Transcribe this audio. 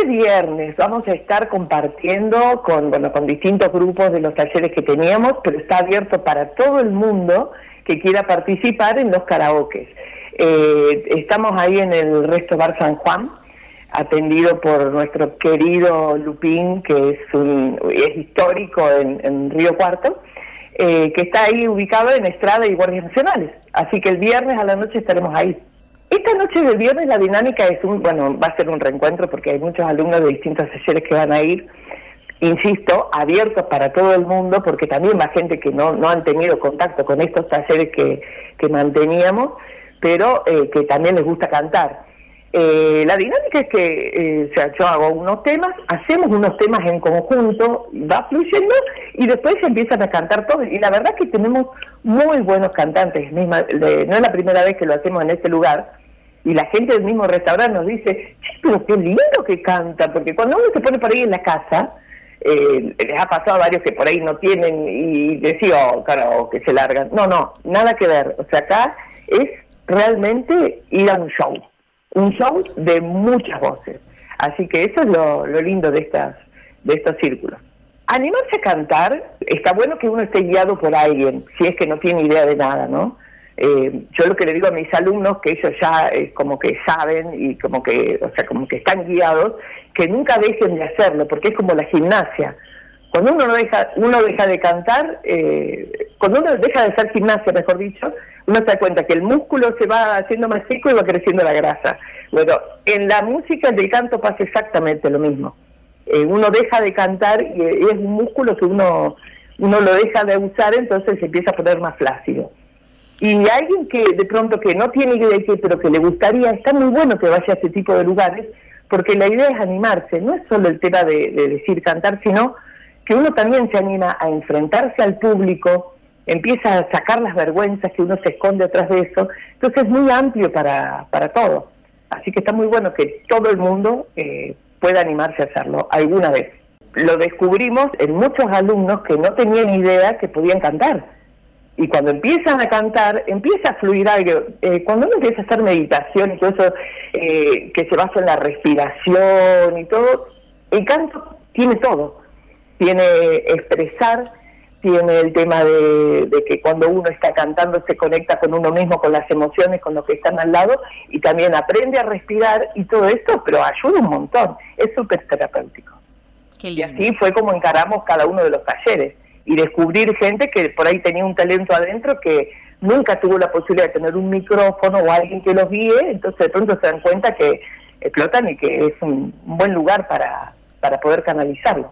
este viernes vamos a estar compartiendo con distintos grupos de los talleres que teníamos, pero está abierto para todo el mundo que quiera participar en los karaokes. Estamos ahí en el Resto Bar San Juan, atendido por nuestro querido Lupín, que es histórico en Río Cuarto, que está ahí ubicado en Estrada y Guardias Nacionales. Así que el viernes a la noche estaremos ahí. Esta noche del viernes la dinámica es va a ser un reencuentro porque hay muchos alumnos de distintos talleres que van a ir, insisto, abiertos para todo el mundo, porque también va gente que no han tenido contacto con estos talleres que manteníamos, pero que también les gusta cantar. La dinámica es que yo hago unos temas, hacemos unos temas en conjunto, va fluyendo y después se empiezan a cantar todos. Y la verdad que tenemos muy buenos cantantes, no es la primera vez que lo hacemos en este lugar. Y la gente del mismo restaurante nos dice, pero qué lindo que canta, porque cuando uno se pone por ahí en la casa, les ha pasado a varios que por ahí no tienen y decían, oh, carajo, que se largan. No, nada que ver. O sea, acá es realmente ir a un show de muchas voces. Así que eso es lo lindo de estos círculos. Animarse a cantar, está bueno que uno esté guiado por alguien, si es que no tiene idea de nada, ¿no? Yo lo que le digo a mis alumnos, que ellos ya como que saben y como que están guiados, que nunca dejen de hacerlo, porque es como la gimnasia. Cuando uno deja de cantar, cuando uno deja de hacer gimnasia, mejor dicho, uno se da cuenta que el músculo se va haciendo más seco y va creciendo la grasa. Bueno, en la música del canto pasa exactamente lo mismo. Uno deja de cantar y es un músculo que uno lo deja de usar, entonces se empieza a poner más flácido. Y alguien que de pronto que no tiene idea de qué, pero que le gustaría, está muy bueno que vaya a este tipo de lugares, porque la idea es animarse, no es solo el tema de decir cantar, sino que uno también se anima a enfrentarse al público, empieza a sacar las vergüenzas que uno se esconde atrás de eso, entonces es muy amplio para todo. Así que está muy bueno que todo el mundo pueda animarse a hacerlo alguna vez. Lo descubrimos en muchos alumnos que no tenían idea que podían cantar. Y cuando empiezan a cantar, empieza a fluir algo. Cuando uno empieza a hacer meditación y todo eso, que se basa en la respiración y todo, el canto tiene todo. Tiene expresar, tiene el tema de que cuando uno está cantando se conecta con uno mismo, con las emociones, con los que están al lado, y también aprende a respirar y todo esto, pero ayuda un montón. Es súper terapéutico. Y así fue como encaramos cada uno de los talleres. Y descubrir gente que por ahí tenía un talento adentro que nunca tuvo la posibilidad de tener un micrófono o alguien que los guíe, entonces de pronto se dan cuenta que explotan y que es un buen lugar para poder canalizarlo.